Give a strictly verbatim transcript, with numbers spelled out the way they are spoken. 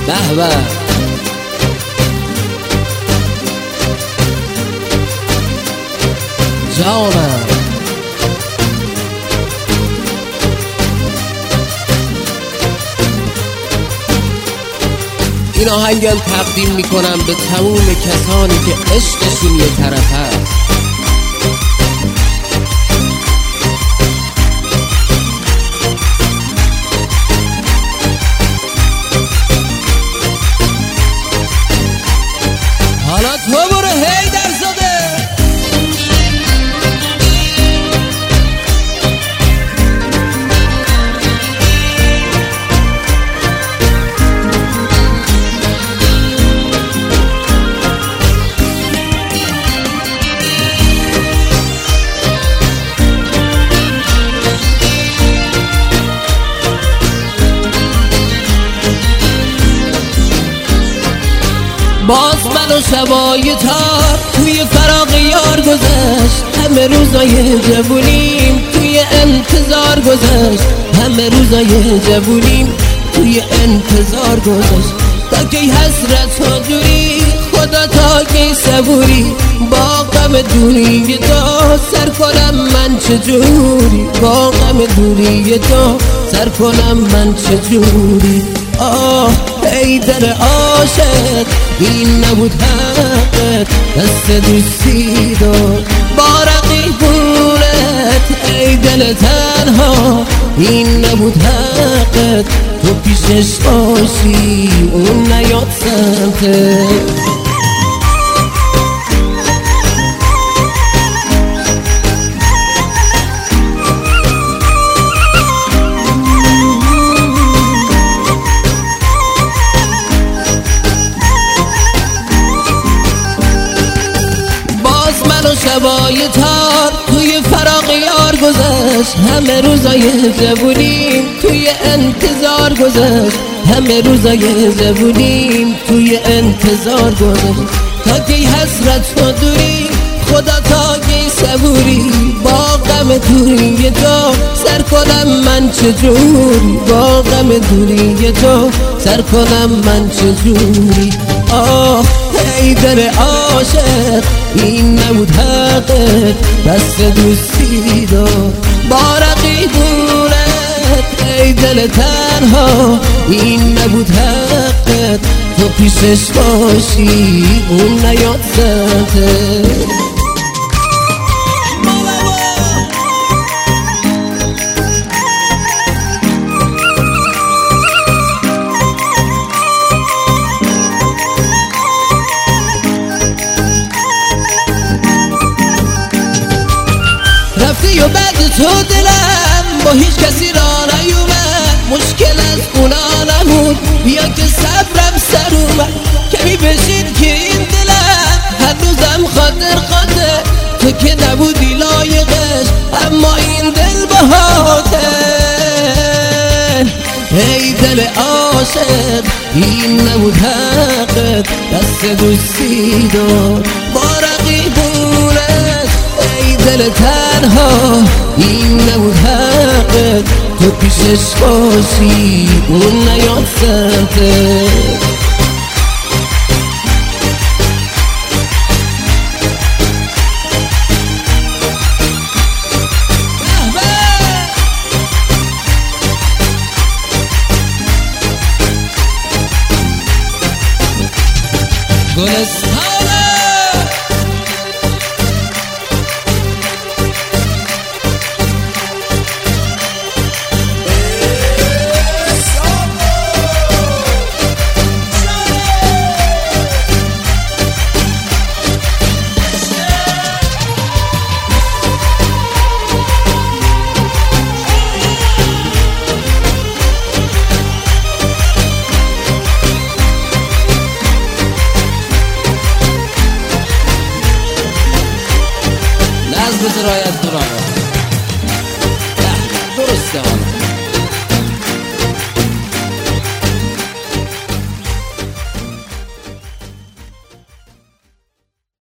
به به جانم. این آهنگم تقدیم میکنم به تموم کسانی که عشقشون یه طرف هست. حالا تو برو هیدر زاده. باز من و شبای تار توی فراق یار گذشت، همه روزای جوونیم توی انتظار گذشت، همه روزای جوونیم توی انتظار گذشت. تا کی حسرت و دوری خدا، تا کی صبوری با غم دوری تو سر کنم من چجوری، با غم دوری تو سر کنم من چجوری. آه ای دل عاشق این نبود حقت، دست دوستی داد با رقیبونت. ای دل تنها این نبود حقت، تو پیشش باشی اون نیاد سمتت. شبای تار توی فراق یار گذشت، همه روزای جوونیم توی انتظار گذشت، همه روزای جوونیم توی انتظار گذشت. تا کی حسرت و دوری خدا، تا کی صبوری با غم دوری تو سر کنم من چجوری، با غم دوری تو سر کنم من چجوری. آه ای دل عاشق این نبود حقت، دست دوستی داد با رقیبونت. ای دل تنها این نبود حقت، تو پیشش باشی اون نیاد سمتت. رفتی و بعد تو دلم با هیچ کسی را نیومد، مشکل از اونا نبود بیا که صبرم سر اومد. کمی بشین که این دلم هنوزم خاطر خاطر، تو که نبودی لایقش اما این دل بهاته. ای دل عاشق این نبود حقت، دست دوستی داد با رقیبونت. ای دل تنها این نبود حقت، تو پیشش باشی اون نیاد سمتت. گلستانه رایت کنم.